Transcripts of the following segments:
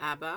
Abba,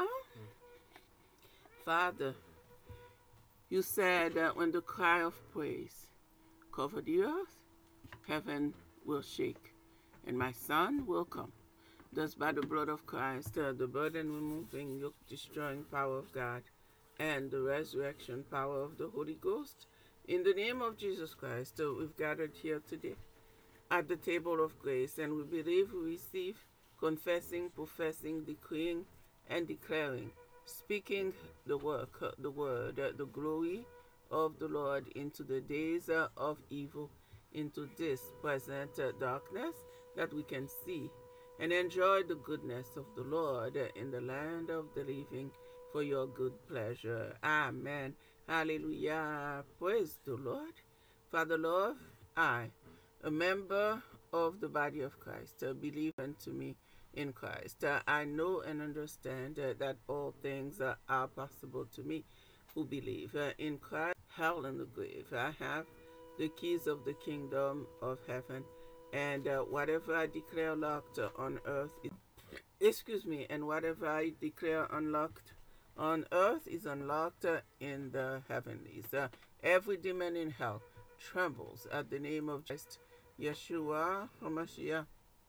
Father, you said that when the cry of praise cover the earth, heaven will shake, and my son will come. Thus, by the blood of Christ, the burden removing, yoke destroying power of God, and the resurrection power of the Holy Ghost, in the name of Jesus Christ, we've gathered here today at the table of grace, and we believe we receive, confessing, professing, decreeing, and declaring, speaking the work, the word, the glory of the Lord into the days of evil, into this present darkness, that we can see and enjoy the goodness of the Lord in the land of the living for your good pleasure. Amen. Hallelujah. Praise the Lord. Father, Lord, I, a member of the body of Christ, believe unto me in Christ. I know and understand that all things are possible to me who believe in Christ. Hell and the grave. I have the keys of the kingdom of heaven, and whatever I declare locked on earth and whatever I declare unlocked on earth is unlocked in the heavenlies. Every demon in hell trembles at the name of Christ, Yeshua HaMashiach,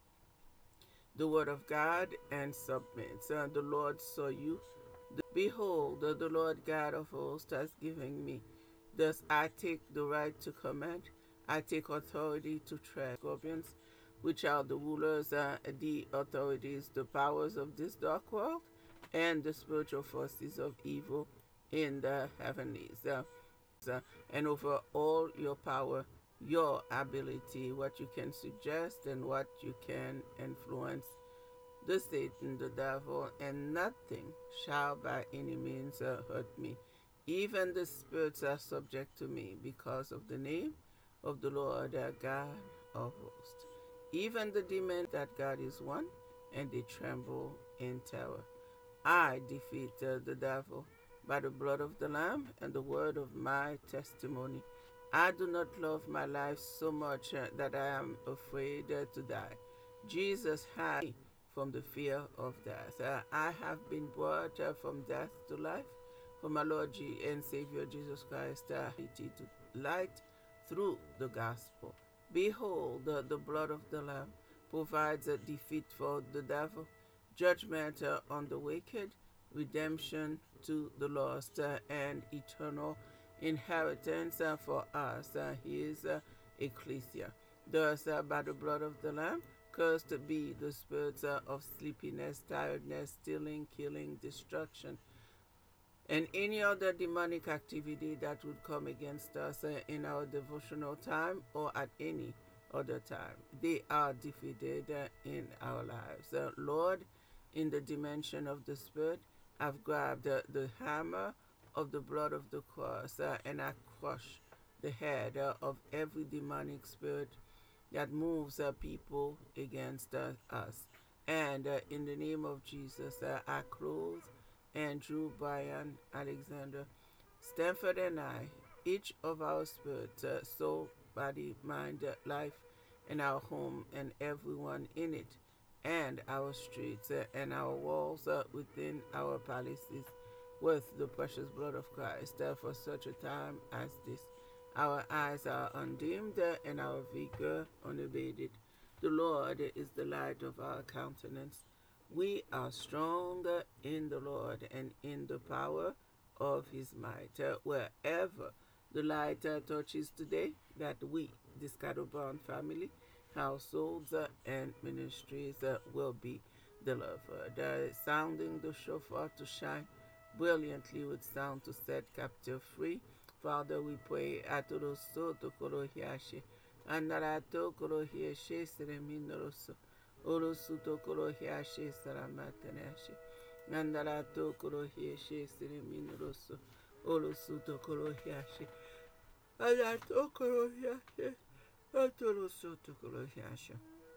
the word of God, and submits. The Lord saw you. Behold, the Lord God of hosts has given me. Thus I take the right to command. I take authority to tread scorpions, which are the rulers, the authorities, the powers of this dark world, and the spiritual forces of evil in the heavenlies. And over all your power, your ability, what you can suggest and what you can influence, the Satan, the devil, and nothing shall by any means hurt me. Even the spirits are subject to me because of the name of the Lord God of hosts. Even the demons that God is one, and they tremble in terror. I defeat the devil by the blood of the Lamb and the word of my testimony. I do not love my life so much that I am afraid to die. Jesus had me from the fear of death. I have been brought from death to life for my Lord and Savior Jesus Christ, to light through the gospel. Behold, the blood of the Lamb provides a defeat for the devil, judgment on the wicked, redemption to the lost, and eternal inheritance for us, his ecclesia. Thus, by the blood of the Lamb, cursed be the spirits of sleepiness, tiredness, stealing, killing, destruction, and any other demonic activity that would come against us in our devotional time or at any other time. They are defeated in our lives. Lord, in the dimension of the Spirit, I've grabbed the hammer of the blood of the cross and I crush the head of every demonic spirit that moves people against us. And in the name of Jesus, I clothe Andrew, Brian, Alexander, Stanford, and I, each of our spirits, soul, body, mind, life, and our home, and everyone in it, and our streets, and our walls within our palaces, with the precious blood of Christ, for such a time as this. Our eyes are undimmed and our vigor unabated. The Lord is the light of our countenance. We are strong in the Lord and in the power of his might. Wherever the light touches today, that we, this Scatterbound family, households, and ministries will be delivered. Sounding the shofar to shine brilliantly with sound to set captive free. Father, we pray atoroso tokorohiashe, anarato korohiashe sereminoroso, orosu tokorohiashe saramatanashe, andarato korohiashe sereminoroso, orosu tokorohiashe, anato korohiashe, atoroso tokorohiashe.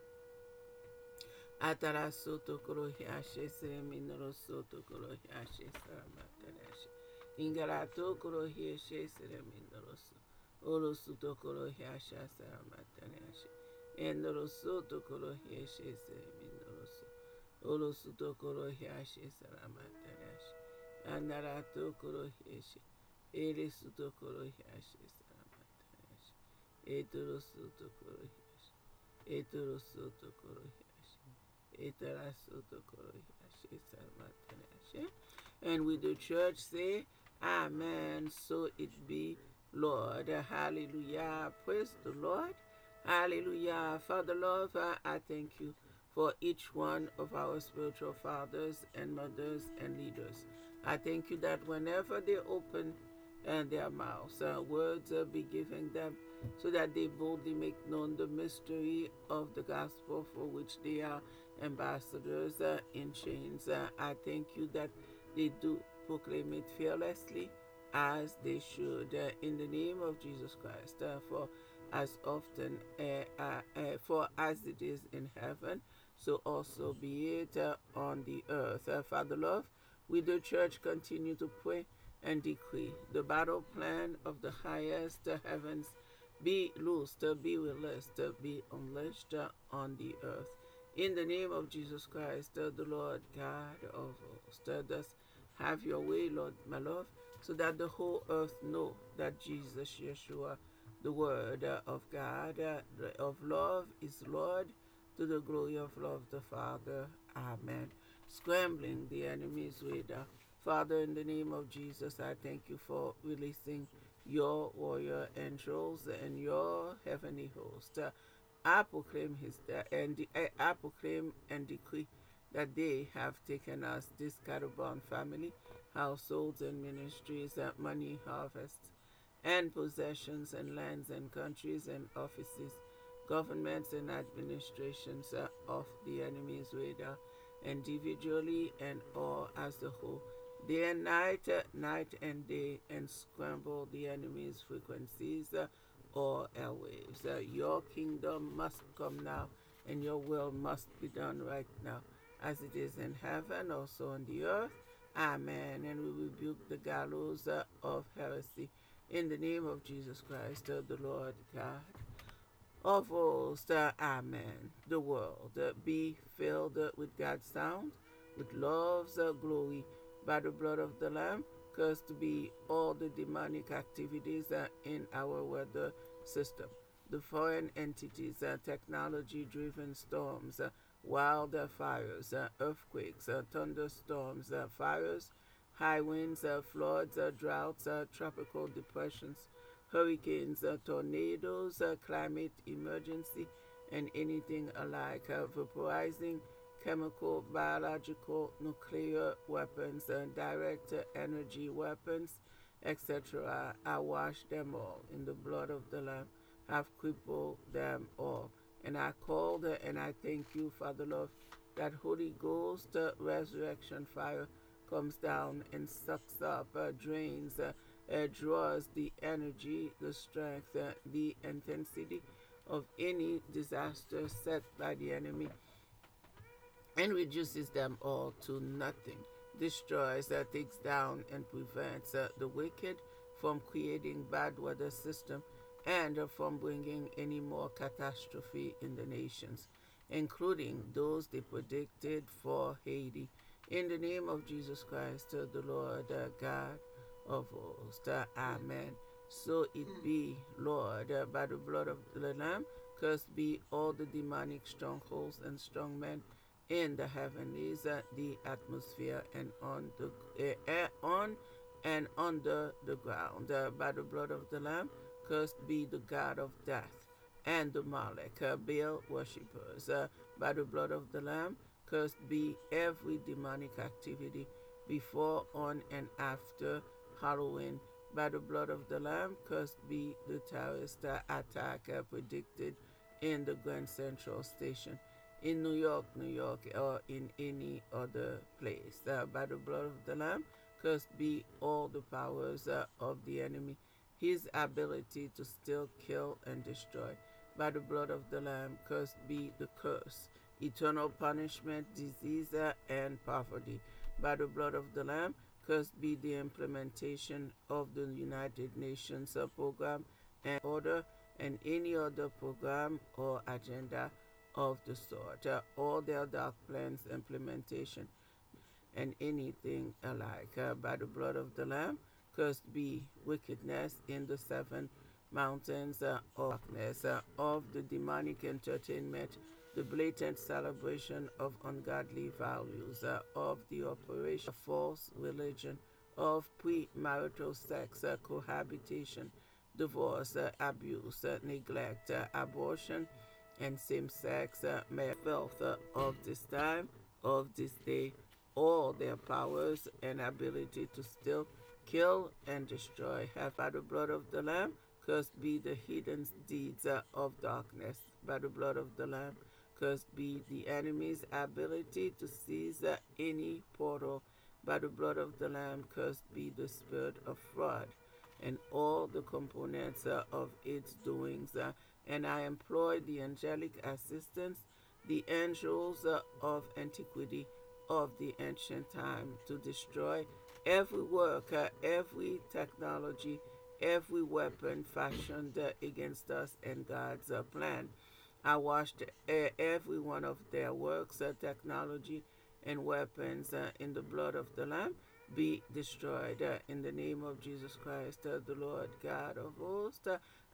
Atarasoto korohiashe sereminorosoto korohiashe saramatanashe. Ingarato korohiashe sereminoroso. Orosuto korohiashe saramatanashe. Endorosoto korohiashe sereminoroso. Olo suto koro hiashi salamatanashi. Anarato koro hiashi. Ere suto koro hiashi salamatanashi. Etoro suto koro hiashi. Etoro suto koro hiashi. Etara suto koro hiashi salamatanashi. And with the church say, Amen. So it be, Lord. Hallelujah. Praise the Lord. Hallelujah. Father, Lord, I thank you for each one of our spiritual fathers and mothers and leaders. I thank you that whenever they open their mouths, words be given them so that they boldly make known the mystery of the gospel for which they are ambassadors in chains. I thank you that they do proclaim it fearlessly as they should in the name of Jesus Christ. For as often for as it is in heaven, so also be it on the earth. Father love, we the church continue to pray and decree the battle plan of the highest heavens be loosed, be released, be unleashed on the earth. In the name of Jesus Christ, the Lord God of hosts, thus have your way, Lord, my love, so that the whole earth know that Jesus, Yeshua, the Word of God, of love, is Lord, to the glory of love the Father. Amen. Scrambling the enemy's radar. Father, in the name of Jesus, I thank you for releasing your warrior angels and your heavenly host. I proclaim I proclaim and decree that they have taken us, this Caravan family, households and ministries, money, harvests, and possessions and lands and countries and offices, governments and administrations of the enemy's radar, individually and all as a whole, day and night, night and day, and scramble the enemy's frequencies or airwaves. Your kingdom must come now, and your will must be done right now, as it is in heaven, also on the earth. Amen. And we rebuke the gallows of heresy in the name of Jesus Christ, the Lord God of hosts. Amen. The world be filled with God's sound, with love's glory, by the blood of the Lamb. Cursed be all the demonic activities in our weather system, the foreign entities, technology-driven storms, wildfires, earthquakes, thunderstorms, fires, high winds, floods, droughts, tropical depressions, hurricanes, tornadoes, climate emergency, and anything alike, vaporizing chemical, biological, nuclear weapons, direct energy weapons, etc. I wash them all in the blood of the Lamb, have crippled them all. And I called and I thank you, Father Lord, that Holy Ghost resurrection fire comes down and sucks up, drains, draws the energy, the strength, the intensity of any disaster set by the enemy and reduces them all to nothing, destroys, takes down, and prevents the wicked from creating bad weather system and from bringing any more catastrophe in the nations, including those they predicted for Haiti. In the name of Jesus Christ, the Lord God of hosts. Amen. So it be, Lord, by the blood of the Lamb, cursed be all the demonic strongholds and strong men in the heavenlies, the atmosphere, and on the on and under the ground. By the blood of the Lamb, cursed be the God of death and the Molech, Baal worshippers. By the blood of the Lamb, cursed be every demonic activity before, on, and after Halloween. By the blood of the Lamb, cursed be the terrorist attack predicted in the Grand Central Station in New York, or in any other place. By the blood of the Lamb, cursed be all the powers of the enemy, his ability to steal, kill, and destroy. By the blood of the Lamb, cursed be the curse, eternal punishment, disease, and poverty. By the blood of the Lamb, cursed be the implementation of the United Nations program and order, and any other program or agenda of the sword. All their dark plans, implementation, and anything alike. By the blood of the Lamb, cursed be wickedness in the seven mountains of darkness, of the demonic entertainment, the blatant celebration of ungodly values, of the operation of false religion, of premarital sex, cohabitation, divorce, abuse, neglect, abortion, and same-sex filth of this time, of this day, all their powers and ability to still kill and destroy have by the blood of the Lamb. Cursed be the hidden deeds of darkness by the blood of the Lamb. Cursed be the enemy's ability to seize any portal by the blood of the Lamb. Cursed be the spirit of fraud and all the components of its doings. And I employ the angelic assistance, the angels of antiquity, of the ancient time, to destroy every work, every technology, every weapon fashioned against us and God's plan. I washed every one of their works, technology, and weapons in the blood of the Lamb. Be destroyed in the name of Jesus Christ, the Lord God of hosts.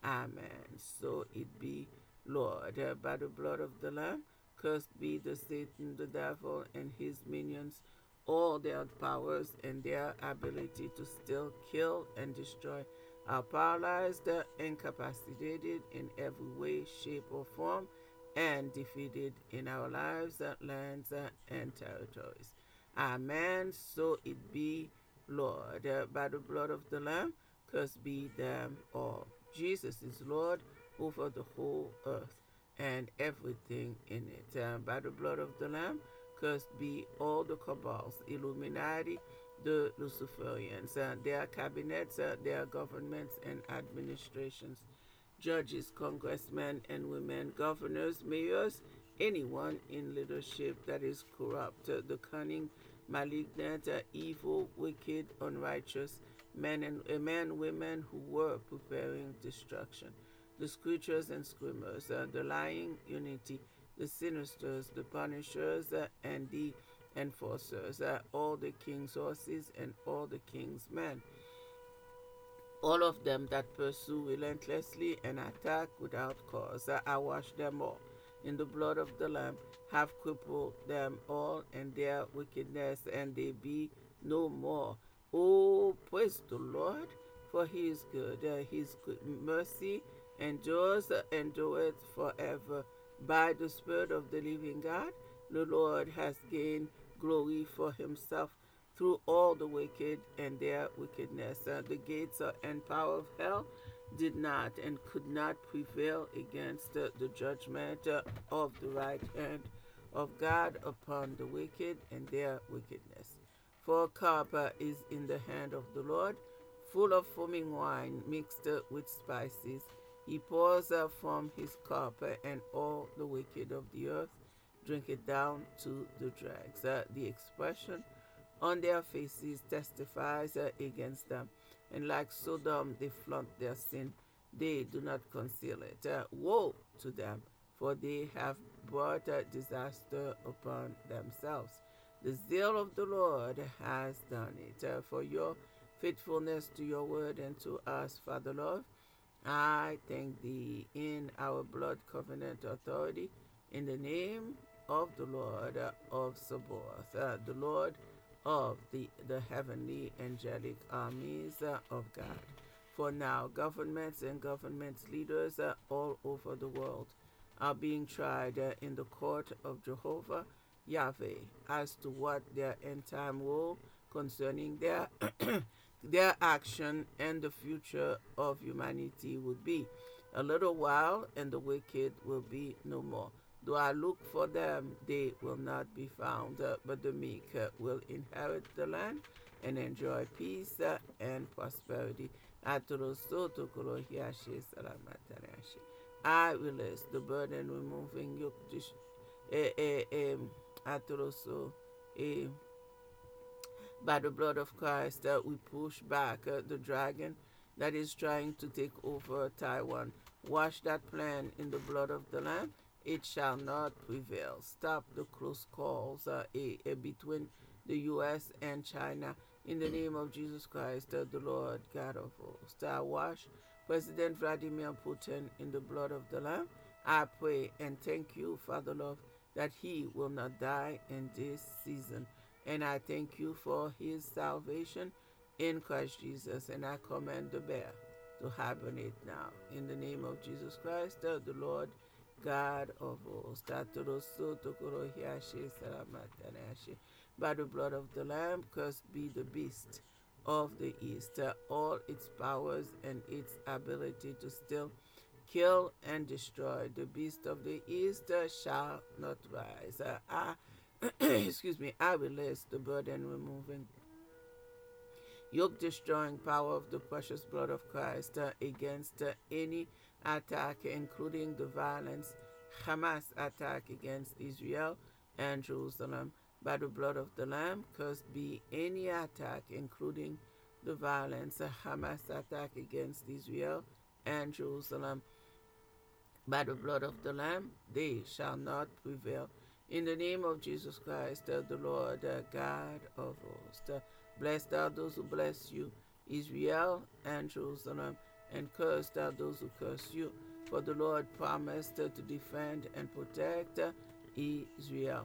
Amen. So it be, Lord, by the blood of the Lamb. Cursed be the Satan, the devil, and his minions, all their powers and their ability to still kill and destroy, are paralyzed, incapacitated in every way, shape, or form, and defeated in our lives, lands, and territories. Amen. So it be, Lord, by the blood of the Lamb. Cursed be them all. Jesus is Lord over the whole earth and everything in it. By the blood of the Lamb, cursed be all the cabals, Illuminati, the Luciferians, their cabinets, their governments and administrations, judges, congressmen and women, governors, mayors, anyone in leadership that is corrupt, the cunning, malignant, evil, wicked, unrighteous, men, women who were preparing destruction, the screechers and screamers, the lying unity, the sinisters, the punishers, and the enforcers, all the king's horses and all the king's men, all of them that pursue relentlessly and attack without cause. I wash them all in the blood of the Lamb, have crippled them all and their wickedness, and they be no more. Oh, praise the Lord, for he is good. His good mercy endureth forever. By the Spirit of the living God, the Lord has gained glory for himself through all the wicked and their wickedness. The gates and power of hell did not and could not prevail against the judgment of the right hand of God upon the wicked and their wickedness. For a cup is in the hand of the Lord, full of foaming wine mixed with spices. He pours from his cup, and all the wicked of the earth drink it down to the dregs. The expression on their faces testifies against them, and like Sodom they flaunt their sin. They do not conceal it. Woe to them, for they have brought disaster upon themselves. The zeal of the Lord has done it. For your faithfulness to your word and to us, Father Lord, I thank thee in our blood covenant authority, in the name of the Lord of Sabaoth, the Lord of the heavenly angelic armies of God. For now, governments and government leaders all over the world are being tried in the court of Jehovah Yahweh as to what their end time rule concerning their their action and the future of humanity would be. A little while, and the wicked will be no more. Though I look for them, they will not be found, but the meek will inherit the land and enjoy peace and prosperity. I release the burden removing yoke. By the blood of Christ, we push back the dragon that is trying to take over Taiwan. Wash that plan in the blood of the Lamb. it shall not prevail. Stop the close calls between the U.S. and China. In the name of Jesus Christ, the Lord God of hosts, I wash President Vladimir Putin in the blood of the Lamb. I pray and thank you, Father Lord, that he will not die in this season. And I thank you for his salvation in Christ Jesus. And I command the bear to hibernate now. In the name of Jesus Christ, the Lord God of hosts. By the blood of the Lamb, cursed be the beast of the east, all its powers and its ability to still kill and destroy. The beast of the east shall not rise. Excuse me, I release the burden removing, yoke destroying power of the precious blood of Christ against any attack, including the violence Hamas attack against Israel and Jerusalem. By the blood of the Lamb, cursed be any attack, including the violence Hamas attack against Israel and Jerusalem. By the blood of the Lamb, they shall not prevail. In the name of Jesus Christ, the Lord God of hosts, blessed are those who bless you, Israel and Jerusalem, and cursed are those who curse you. For the Lord promised to defend and protect Israel.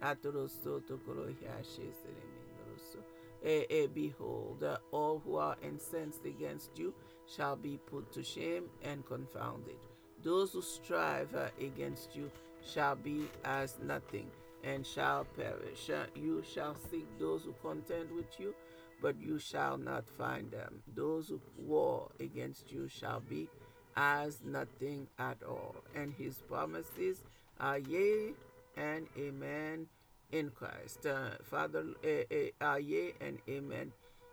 Behold, all who are incensed against you shall be put to shame and confounded. Those who strive against you shall be as nothing and shall perish. You shall seek those who contend with you, but you shall not find them. Those who war against you shall be as nothing at all. And his promises are yea and amen in Christ. Father, yea and amen.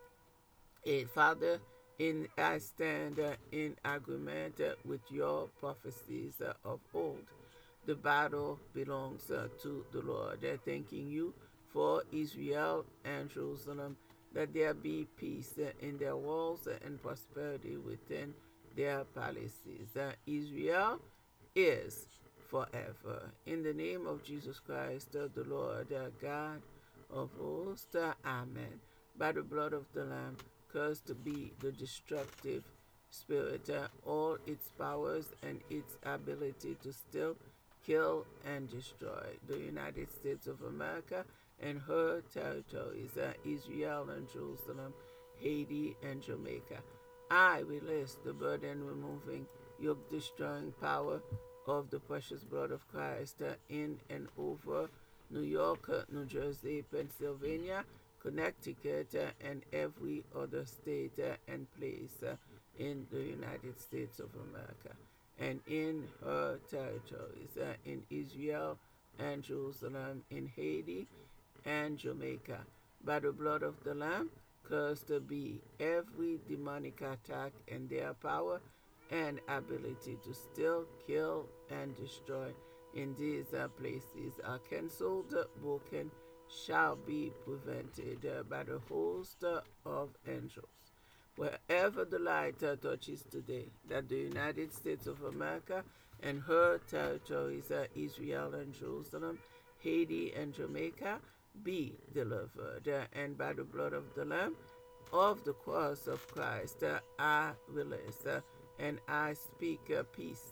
Father, I stand in agreement with your prophecies of old. The battle belongs to the Lord. Thanking you for Israel and Jerusalem, that there be peace in their walls and prosperity within their palaces. Israel is forever. In the name of Jesus Christ, the Lord God of hosts, amen. By the blood of the Lamb, cursed be the destructive spirit, all its powers and its ability to still kill and destroy the United States of America and her territories, Israel and Jerusalem, Haiti and Jamaica. I release the burden removing, yoke destroying power of the precious blood of Christ in and over New York, New Jersey, Pennsylvania, Connecticut, and every other state and place in the United States of America, and in her territories, in Israel and Jerusalem, in Haiti and Jamaica. By the blood of the Lamb, cursed be every demonic attack, and their power and ability to still kill and destroy in these places are cancelled, broken, shall be prevented by the host of angels. Wherever the light touches today, that the United States of America and her territories, Israel and Jerusalem, Haiti and Jamaica, be delivered. And by the blood of the Lamb, of the cross of Christ, I release and I speak peace.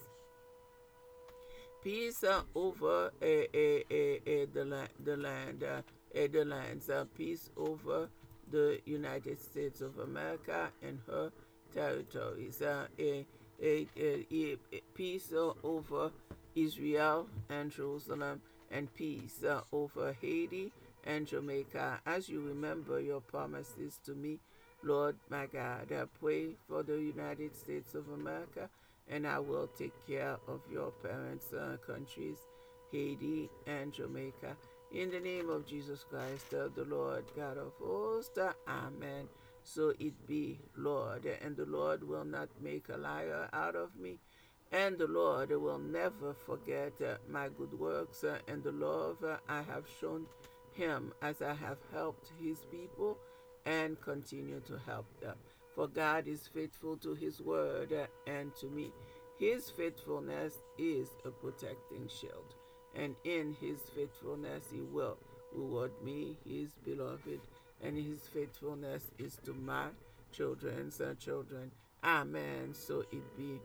Peace over the lands, peace over the United States of America and her territories, peace over Israel and Jerusalem, and peace over Haiti and Jamaica. As you remember your promises to me, Lord my God, I pray for the United States of America, and I will take care of your parents' countries, Haiti and Jamaica. In the name of Jesus Christ, the Lord God of hosts, amen. So it be, Lord, and the Lord will not make a liar out of me, and the Lord will never forget my good works and the love I have shown him as I have helped his people and continue to help them. For God is faithful to his word and to me. His faithfulness is a protecting shield, and in his faithfulness he will reward me, his beloved, and his faithfulness is to my children's children. Amen. So it be.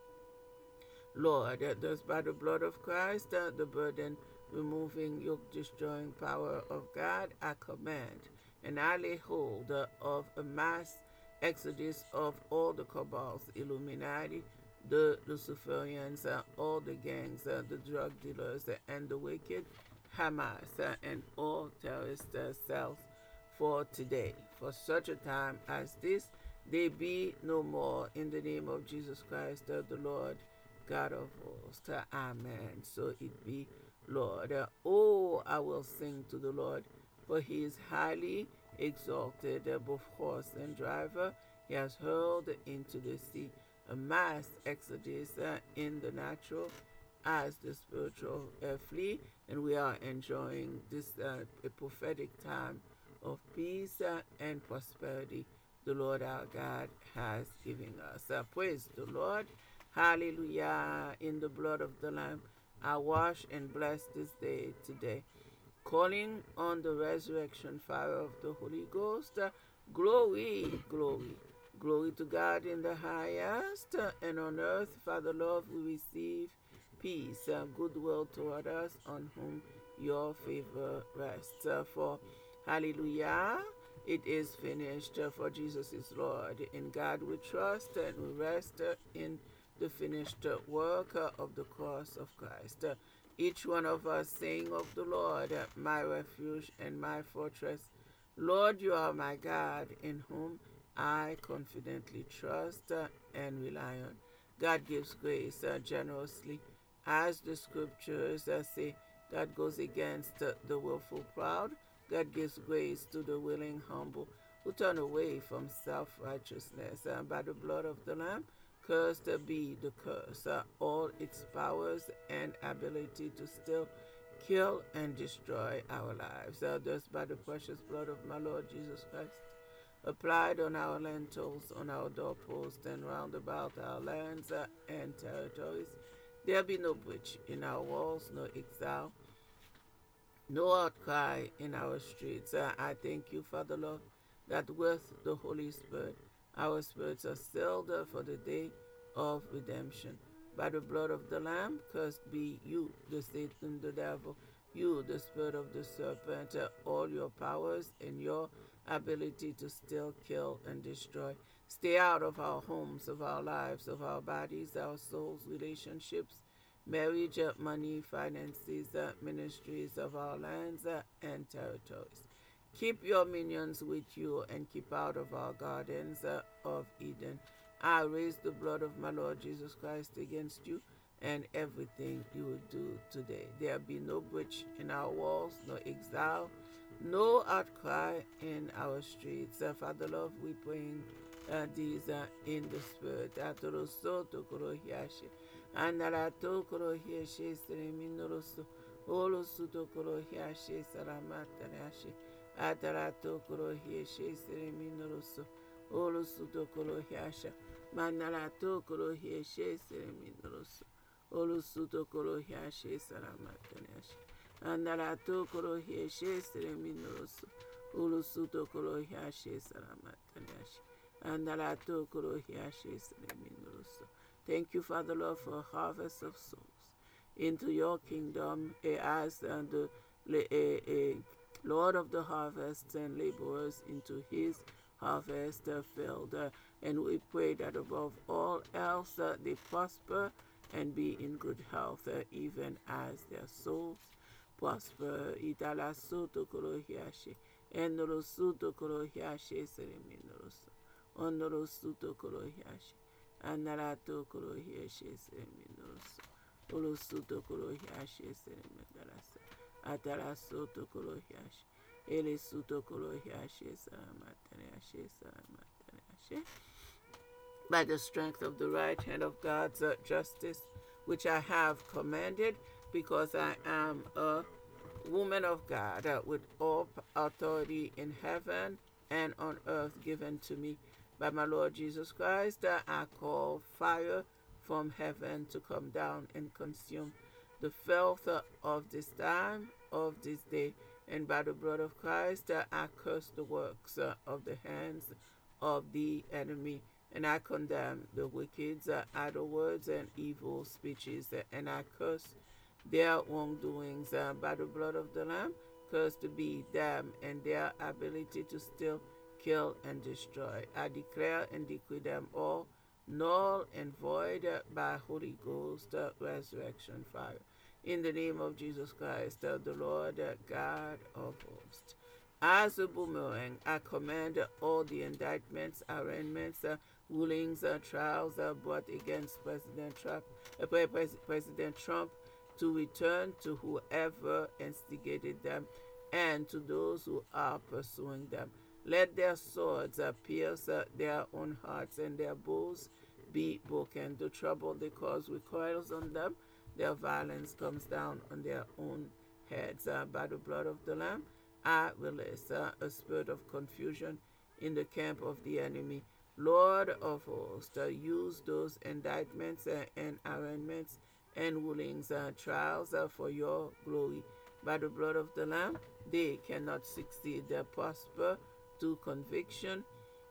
Lord, thus by the blood of Christ, the burden removing, yoke destroying power of God, I command and I lay hold of a mass exodus of all the cabals, Illuminati, the Luciferians, all the gangs, the drug dealers, and the wicked, Hamas, and all terrorist cells for today. For such a time as this, they be no more in the name of Jesus Christ, the Lord God of hosts. Amen. So it be, Lord. Oh, I will sing to the Lord, for he is highly exalted, both horse and driver. He has hurled into the sea a mass exodus in the natural as the spiritual flee, and we are enjoying this a prophetic time of peace and prosperity the Lord our God has given us. Praise the Lord. Hallelujah. In the blood of the Lamb, I wash and bless this day today, calling on the resurrection fire of the Holy Ghost. Glory, glory, glory to God in the highest, and on earth, Father Lord, we receive peace, goodwill toward us, on whom your favor rests. For hallelujah, it is finished, for Jesus is Lord. In God we trust, and we rest in the finished work of the cross of Christ. Each one of us saying of the Lord, my refuge and my fortress. Lord, you are my God, in whom I confidently trust and rely on. God gives grace generously. As the scriptures say, God goes against the willful proud. God gives grace to the willing humble who turn away from self-righteousness. By the blood of the Lamb, cursed be the curse, all its powers and ability to still kill and destroy our lives. Thus by the precious blood of my Lord Jesus Christ, applied on our lentils, on our doorposts, and round about our lands and territories, there be no breach in our walls, no exile, no outcry in our streets. I thank you, Father Lord, that with the Holy Spirit, our spirits are sealed for the day of redemption. By the blood of the Lamb, cursed be you, the Satan, the devil, you, the spirit of the serpent, all your powers and your ability to still kill and destroy. Stay out of our homes, of our lives, of our bodies, our souls, relationships, marriage, money, finances, ministries of our lands and territories. Keep your minions with you and keep out of our gardens of Eden. I raise the blood of my Lord Jesus Christ against you and everything you will do today. There be no breach in our walls, no exile, no outcry in our streets. Father Lord, we bring these in the spirit. Anarato Korohiashi Sereminoroso, Olosuto Korohiashi Saramatanashi, Atarato Korohiashi Sereminoroso, Olosuto Korohiasha, Manarato Korohiashi Sereminoroso, Olosuto Korohiashi Saramatanashi, Anarato Korohiashi Sereminoroso, Olosuto Korohiashi Saramatanashi, Anarato Korohiashi Sereminoroso. Thank you, Father Lord, for a harvest of souls into your kingdom as the Lord of the harvest and laborers into his harvest field. And we pray that above all else they prosper and be in good health, even as their souls prosper. Itala soto korohiashe, enoro suto korohiashe sereminoroso, onoro suto korohiashe. Anarato Korohiashe Sereminos, Olosuto Korohiashe Seremendarasa, Atarasoto Korohiashe, Elesuto Korohiashe Saramataneashe Saramataneashe. By the strength of the right hand of God's justice, which I have commanded, because I am a woman of God with all authority in heaven and on earth given to me by my Lord Jesus Christ, I call fire from heaven to come down and consume the filth of this time, of this day. And by the blood of Christ, I curse the works of the hands of the enemy. And I condemn the wicked, idle words, and evil speeches. And I curse their wrongdoings by the blood of the Lamb. Cursed be them and their ability to steal, kill, and destroy. I declare and decree them all null and void by Holy Ghost resurrection fire. In the name of Jesus Christ, the Lord God of hosts. As a boomerang, I command all the indictments, arraignments, rulings, trials brought against President Trump to return to whoever instigated them and to those who are pursuing them. Let their swords pierce their own hearts and their bows be broken. The trouble they cause recoils on them. Their violence comes down on their own heads. By the blood of the Lamb, I release a spirit of confusion in the camp of the enemy. Lord of hosts, use those indictments and arraignments and rulings, trials for your glory. By the blood of the Lamb, they cannot succeed. They prosper to conviction,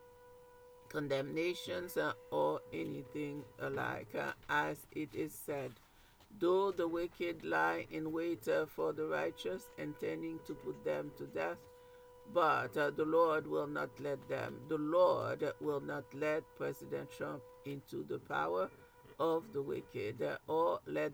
condemnations, or anything alike. As it is said, though the wicked lie in wait for the righteous, intending to put them to death, but the Lord will not let them. The Lord will not let President Trump into the power of the wicked, or let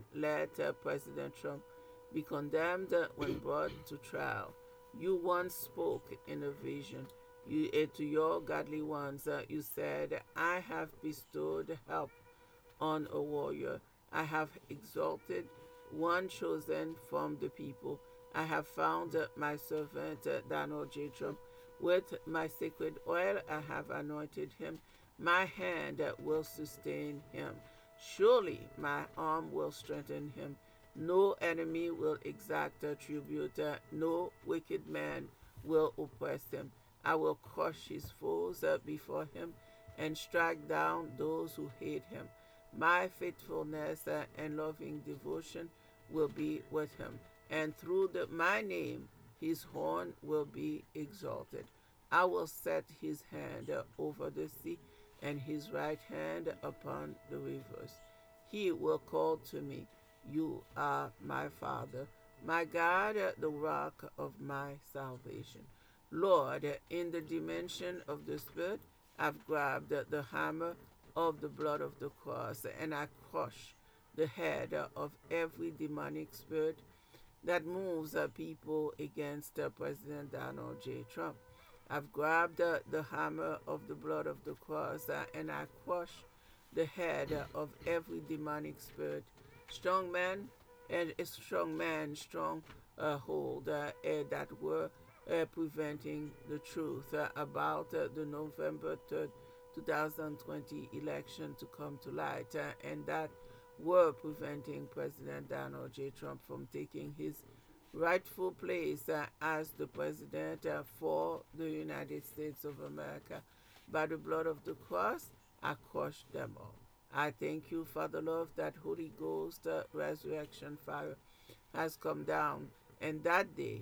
President Trump be condemned when brought to trial. You once spoke in a vision. To your godly ones, you said, I have bestowed help on a warrior. I have exalted one chosen from the people. I have found my servant Donald J. Trump. With my sacred oil I have anointed him. My hand will sustain him. Surely my arm will strengthen him. No enemy will exact tribute. No wicked man will oppress him. I will crush his foes before him and strike down those who hate him. My faithfulness and loving devotion will be with him, and through my name his horn will be exalted. I will set his hand over the sea and his right hand upon the rivers. He will call to me, you are my Father, my God, the rock of my salvation. Lord, in the dimension of the Spirit, I've grabbed the hammer of the blood of the cross, and I crush the head of every demonic spirit that moves people against President Donald J. Trump. I've grabbed the hammer of the blood of the cross, and I crush the head of every demonic spirit, strong man, strong hold that were preventing the truth about the November 3rd, 2020 election to come to light, and that were preventing President Donald J. Trump from taking his rightful place as the president for the United States of America. By the blood of the cross, I crush them all. I thank you, Father Lord, that Holy Ghost resurrection fire has come down, and that day,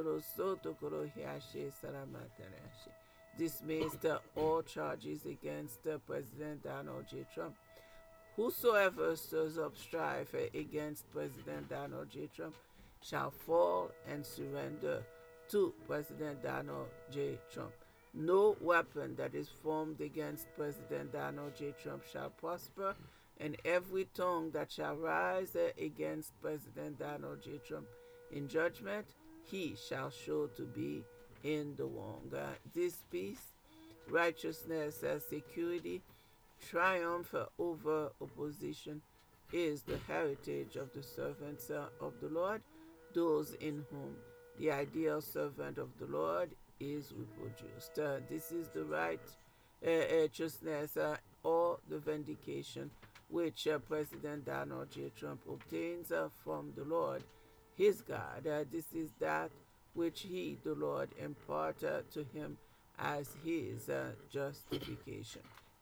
dismissed all charges against President Donald J. Trump. Whosoever stirs up strife against President Donald J. Trump shall fall and surrender to President Donald J. Trump. No weapon that is formed against President Donald J. Trump shall prosper, and every tongue that shall rise against President Donald J. Trump in judgment, he shall show to be in the wrong. This peace, righteousness, security, triumph over opposition is the heritage of the servants of the Lord, those in whom the ideal servant of the Lord is reproduced. This is the righteousness or the vindication which President Donald J. Trump obtains from the Lord, his God. This is that which he, the Lord, impart to him as his justification.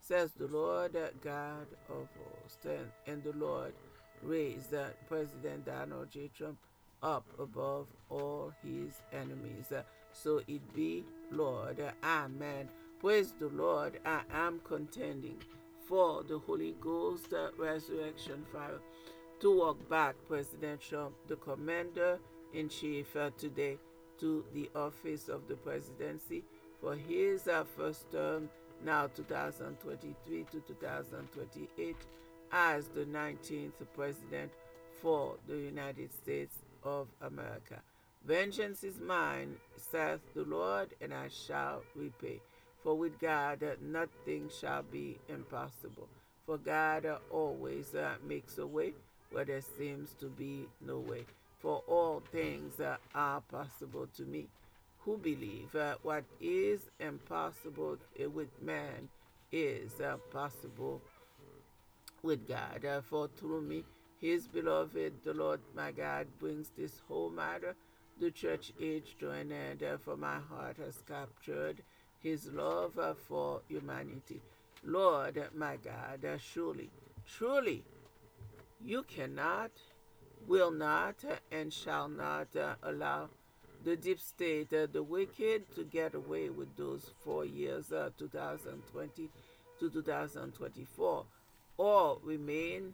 says the Lord God of hosts. And the Lord raised President Donald J. Trump up above all his enemies. So it be, Lord. Amen. Praise the Lord. I am contending for the Holy Ghost resurrection fire to walk back President Trump, the commander in chief, today to the office of the presidency for his first term, now 2023 to 2028, as the 19th president for the United States of America. Vengeance is mine, saith the Lord, and I shall repay. For with God nothing shall be impossible. For God always makes a way where there seems to be no way. For all things are possible to me who believe. What is impossible with man is possible with God. For through me, his beloved, the Lord my God, brings this whole matter, the church age to an end. For my heart has captured his love for humanity. Lord my God, surely, truly, you cannot, will not, and shall not allow the deep state, the wicked, to get away with those 4 years, 2020 to 2024, or remain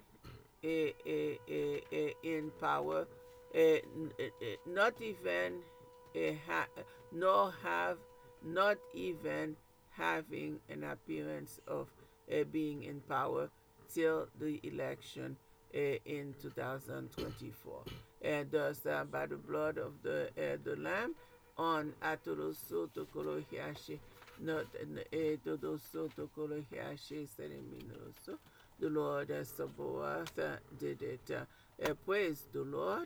in power, not even nor have not even having an appearance of being in power till the election in 2024. And thus, by the blood of the Lamb, on Atoroso Tokolohiashe, not Etodoso Tokolohiashe Seliminoso, the Lord Sabaoth did it. Praise the Lord.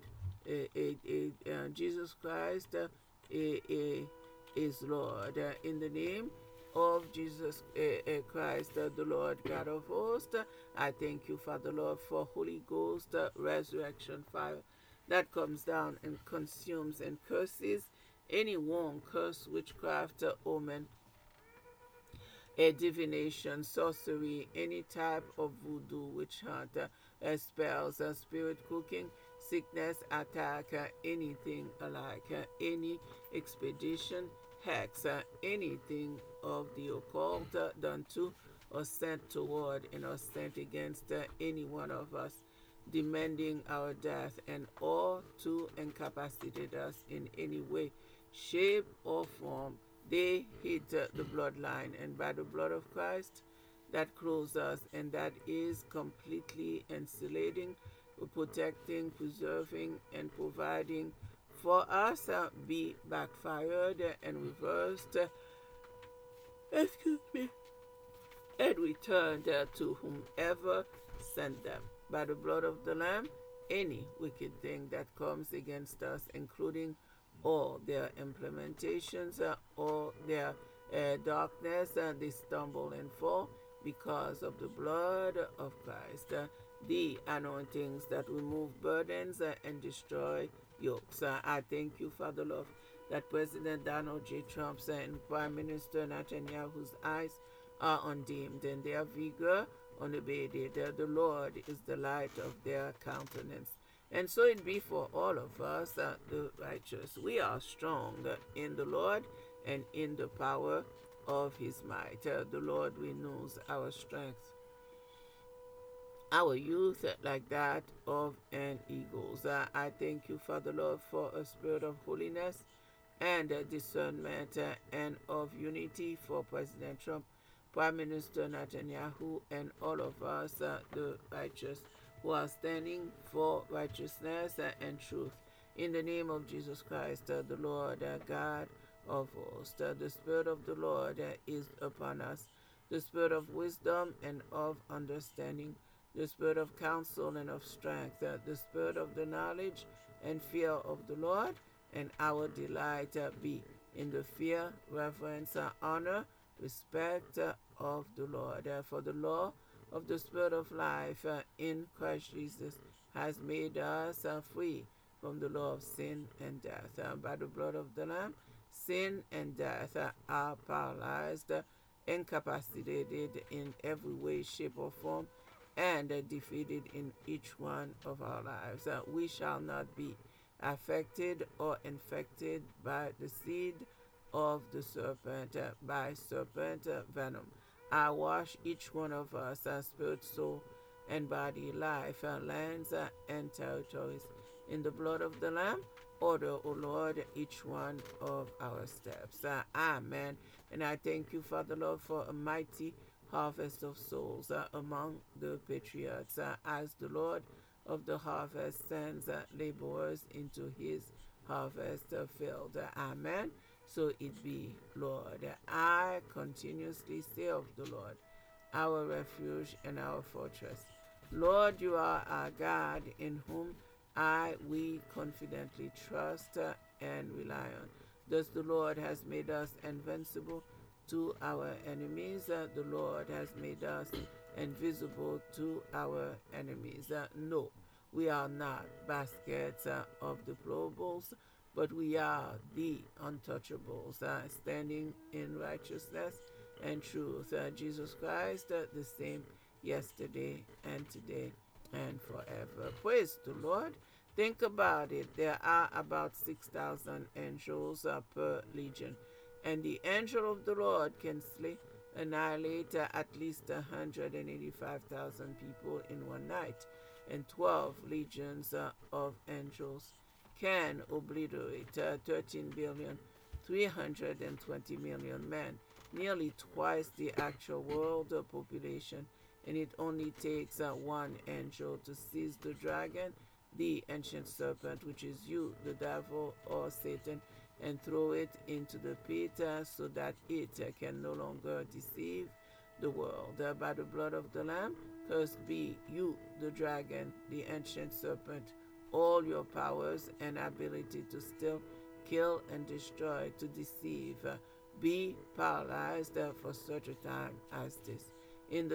Jesus Christ is Lord. In the name of Jesus Christ, the Lord God of hosts, I thank you, Father Lord, for Holy Ghost resurrection fire that comes down and consumes and curses any worm, curse, witchcraft, omen, divination, sorcery, any type of voodoo, witch hunt, spells, spirit cooking, sickness, attack, anything alike, any expedition, hex, anything of the occult done to or sent toward and or sent against any one of us, demanding our death, and or to incapacitate us in any way, shape, or form. They hit the bloodline, and by the blood of Christ that clothes us and that is completely insulating, protecting, preserving, and providing for us, be backfired and reversed, excuse me, and returned to whomever sent them. By the blood of the Lamb, any wicked thing that comes against us, including all their implementations, all their darkness, they stumble and fall because of the blood of Christ. The anointings that remove burdens and destroy yokes. I thank you, Father Lord, that President Donald J. Trump and Prime Minister Netanyahu's eyes are undimmed and their vigor unabated. The Lord is the light of their countenance. And so it be for all of us, the righteous. We are strong in the Lord and in the power of his might. The Lord renews our strength, our youth like that of an eagle's. I thank you, Father Lord, for a spirit of holiness and discernment and of unity for President Trump, Prime Minister Netanyahu, and all of us, the righteous, who are standing for righteousness and truth. In the name of Jesus Christ, the Lord God of hosts, the Spirit of the Lord is upon us, the Spirit of wisdom and of understanding, the Spirit of counsel and of strength, the Spirit of the knowledge and fear of the Lord, and our delight be in the fear, reverence, honor, respect of the Lord. For the law of the Spirit of life in Christ Jesus has made us free from the law of sin and death. By the blood of the Lamb, sin and death are paralyzed incapacitated in every way, shape, or form, and defeated in each one of our lives. We shall not be affected or infected by the seed of the serpent, by serpent venom. I wash each one of us, spirit, soul, and body, life, lands, and territories in the blood of the Lamb. Order, O Lord, each one of our steps. Amen. And I thank you, Father Lord, for a mighty harvest of souls among the patriots as the Lord of the harvest sends laborers into his harvest field. Amen. So it be, Lord. I continuously say of the Lord, our refuge and our fortress. Lord, you are our God, in whom we confidently trust and rely on. Thus the Lord has made us invincible to our enemies. The Lord has made us invisible to our enemies. No, we are not baskets of deplorables, but we are the untouchables, standing in righteousness and truth. Jesus Christ, the same yesterday and today and forever. Praise the Lord. Think about it. There are about 6,000 angels per legion, and the angel of the Lord can annihilate at least 185,000 people in one night, and 12 legions of angels can obliterate 13 billion 320 million men, nearly twice the actual world population. And it only takes one angel to seize the dragon, the ancient serpent, which is you, the devil or Satan, and throw it into the pit so that it can no longer deceive the world. By the blood of the Lamb, cursed be you, the dragon, the ancient serpent, all your powers and ability to steal, kill, and destroy, to deceive, be paralyzed for such a time as this. And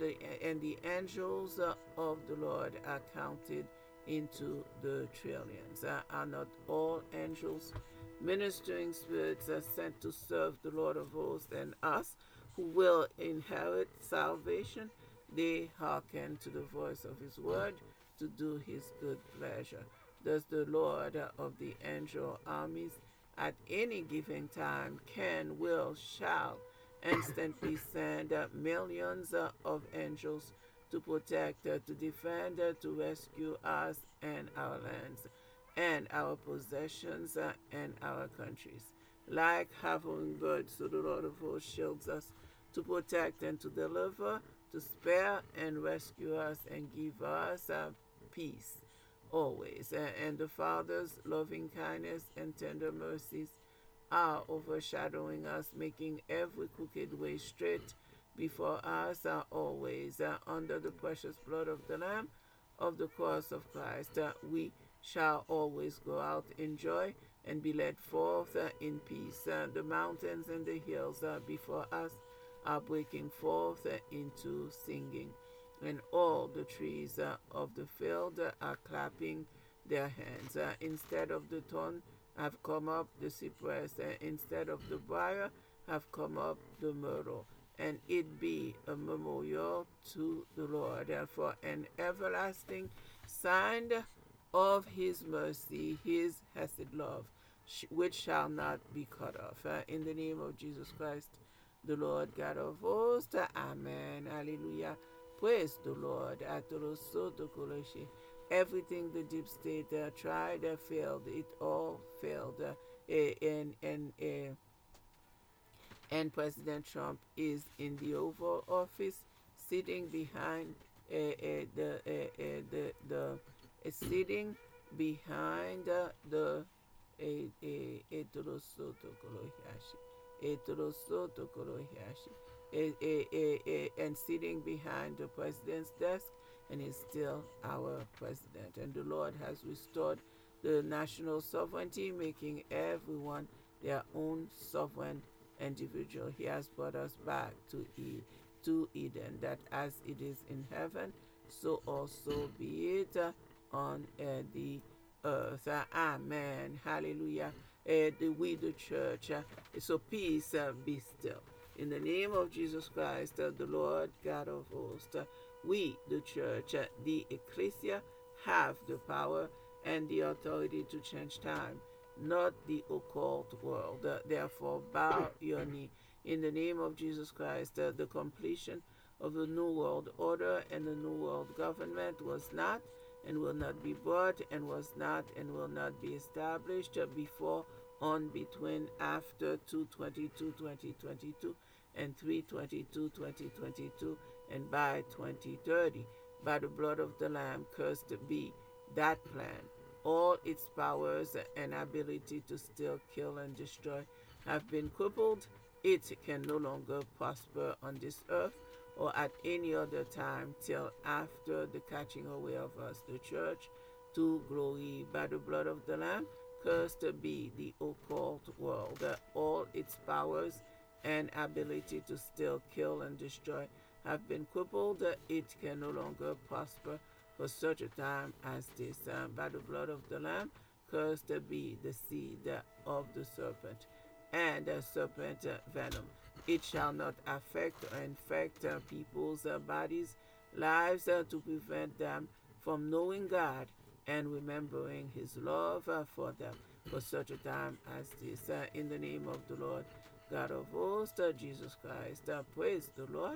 the angels of the Lord are counted into the trillions. Are not all angels ministering spirits sent to serve the Lord of hosts and us, who will inherit salvation? They hearken to the voice of his word to do his good pleasure. Thus the Lord of the angel armies at any given time can, will, shall instantly send millions of angels to protect, to defend, to rescue us and our lands and our possessions and our countries. Like hovering birds, so the Lord of hosts shields us to protect and to deliver, to spare and rescue us and give us peace always. And the Father's loving kindness and tender mercies are overshadowing us, making every crooked way straight before us, are always under the precious blood of the Lamb of the cross of Christ. We shall always go out in joy and be led forth in peace. The mountains and the hills before us are breaking forth into singing, and all the trees of the field are clapping their hands. Instead of the thorn have come up the cypress, instead of the briar have come up the myrtle, and it be a memorial to the Lord, for an everlasting sign of his mercy, his hesed love, which shall not be cut off. In the name of Jesus Christ, the Lord God of hosts. Amen. Hallelujah. Praise the Lord. Everything the deep state tried failed. It all failed. And President Trump is in the Oval Office, sitting behind sitting behind the and sitting behind the president's desk, and is still our president. And the Lord has restored the national sovereignty, making everyone their own sovereign individual. He has brought us back to Eden, that as it is in heaven, so also be it on the earth. Amen. Hallelujah. We, the church, so peace be still. In the name of Jesus Christ, the Lord God of hosts, we, the church, the ecclesia, have the power and the authority to change time, not the occult world. Therefore, bow your knee. In the name of Jesus Christ, the completion of the New World Order and the New World Government was not and will not be brought and was not and will not be established before, on, between, after 2/22/2022 and 3/22/2022 and by 2030. By the blood of the Lamb, cursed be that plan. All its powers and ability to steal, kill, and destroy have been crippled. It can no longer prosper on this earth or at any other time till after the catching away of us, the church, to glory. By the blood of the Lamb, cursed be the occult world. All its powers and ability to steal, kill, and destroy have been crippled. It can no longer prosper for such a time as this. By the blood of the Lamb, cursed be the seed of the serpent and serpent venom. It shall not affect or infect people's bodies, lives, to prevent them from knowing God and remembering his love for them for such a time as this. In the name of the Lord God of hosts, Jesus Christ, praise the Lord.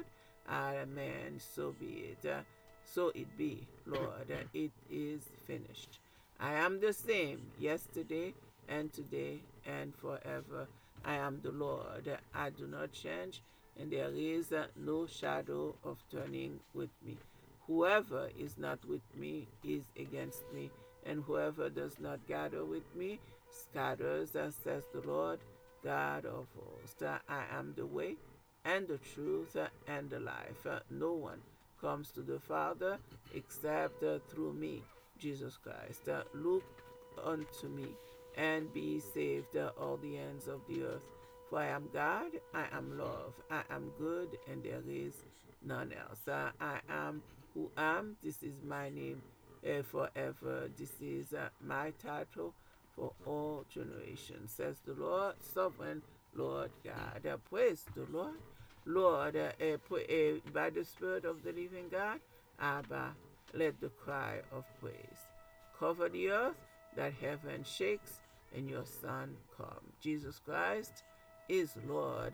Amen. So be it. So it be, Lord. It is finished. I am the same yesterday and today and forever. I am the Lord. I do not change, and there is no shadow of turning with me. Whoever is not with me is against me, and whoever does not gather with me scatters, says the Lord God of hosts. I am the way and the truth and the life. No one comes to the Father except through me, Jesus Christ. Look unto me and be saved, all the ends of the earth. For I am God, I am love, I am good, and there is none else. I am who am, this is my name forever. This is my title for all generations, says the Lord, sovereign Lord God. Praise the Lord. Lord, by the Spirit of the living God, Abba, let the cry of praise cover the earth, that heaven shakes and your Son come. Jesus Christ is Lord.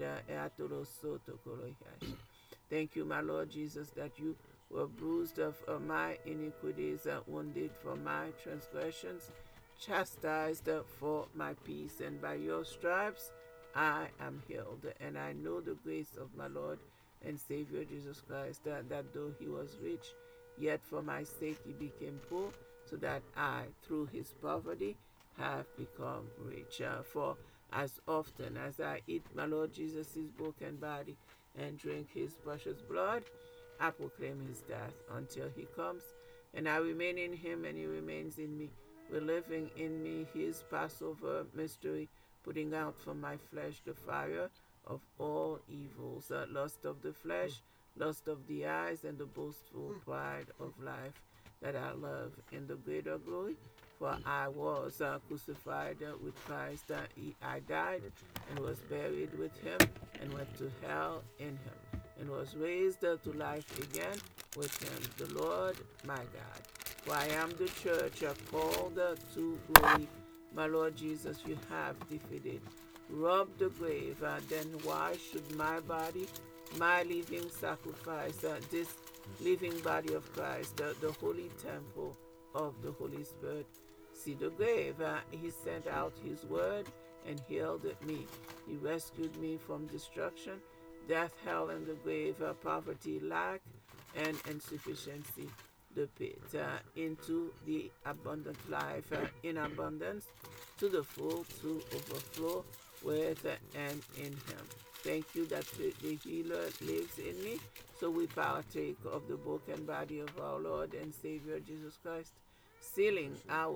Thank you, my Lord Jesus, that you were bruised for my iniquities, wounded for my transgressions, chastised for my peace, and by your stripes I am healed. And I know the grace of my Lord and Savior Jesus Christ, that though he was rich, yet for my sake he became poor, so that I, through his poverty, have become rich. For as often as I eat my Lord Jesus' broken body and drink his precious blood, I proclaim his death until he comes, and I remain in him and he remains in me, reliving in me his Passover mystery, putting out from my flesh the fire of all evils, lust of the flesh, lust of the eyes, and the boastful pride of life, that I love in the greater glory. For I was crucified with Christ. I died and was buried with him and went to hell in him and was raised to life again with him, the Lord my God. For I am the church called to glory. My Lord Jesus, you have defeated. Rob the grave, then why should my body, my living sacrifice, this living body of Christ, the holy temple of the Holy Spirit, see the grave? He sent out his word and healed me. He rescued me from destruction, death, hell, and the grave, poverty, lack, and insufficiency, the pit, into the abundant life, in abundance, to the full, to overflow with and in him. Thank you that the healer lives in me, so we partake of the broken body of our Lord and Savior Jesus Christ, sealing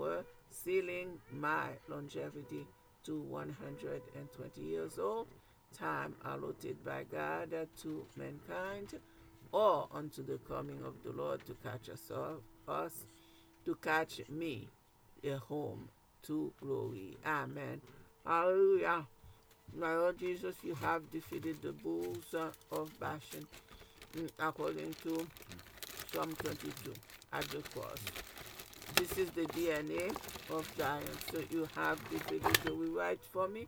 my longevity to 120 years old, time allotted by God to mankind, or unto the coming of the Lord to catch us, to catch me home to glory. Amen. Hallelujah. My Lord Jesus, you have defeated the bulls of Bashan, according to Psalm 22 at the cross. This is the DNA of giants. So you have defeated the rewrite for me.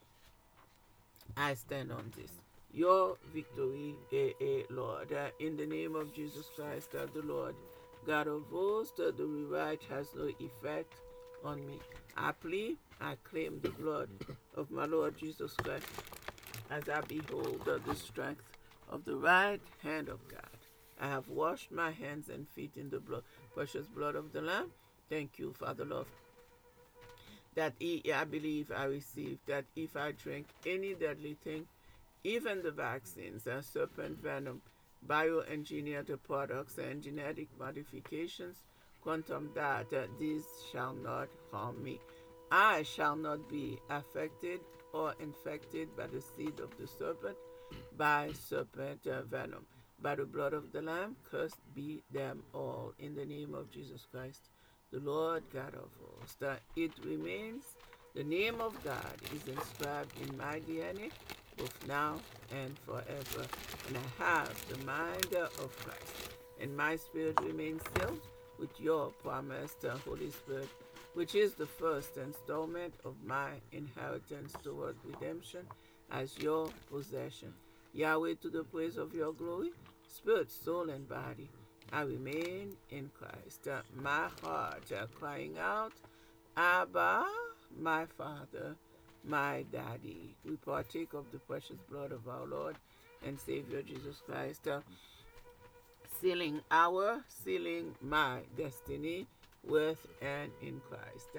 I stand on this. Your victory, Lord. In the name of Jesus Christ, the Lord, God of hosts, the rewrite has no effect on me. I plead, I claim the blood of my Lord Jesus Christ as I behold the strength of the right hand of God. I have washed my hands and feet in the blood, precious blood of the Lamb. Thank you, Father Lord, that I believe I receive, that if I drink any deadly thing, even the vaccines and serpent venom, bioengineered products and genetic modifications, quantum data, these shall not harm me. I shall not be affected or infected by the seed of the serpent, by serpent venom. By the blood of the Lamb, cursed be them all. In the name of Jesus Christ, the Lord God of hosts. It remains, the name of God is inscribed in my DNA, both now and forever. And I have the mind of Christ. And my spirit remains sealed with your promised Holy Spirit, which is the first installment of my inheritance toward redemption as your possession. Yahweh, to the praise of your glory, spirit, soul, and body, I remain in Christ. My heart crying out, Abba, my Father, my Daddy. We partake of the precious blood of our Lord and Savior Jesus Christ, sealing my destiny with and in Christ.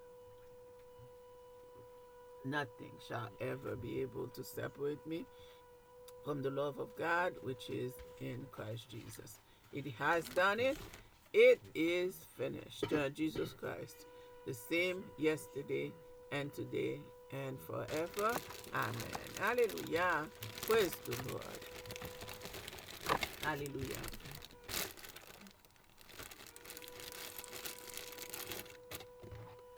Nothing shall ever be able to separate me from the love of God which is in Christ Jesus. It has done it. It is finished. Jesus Christ, the same yesterday and today and forever. Amen. Hallelujah. Praise the Lord. Hallelujah.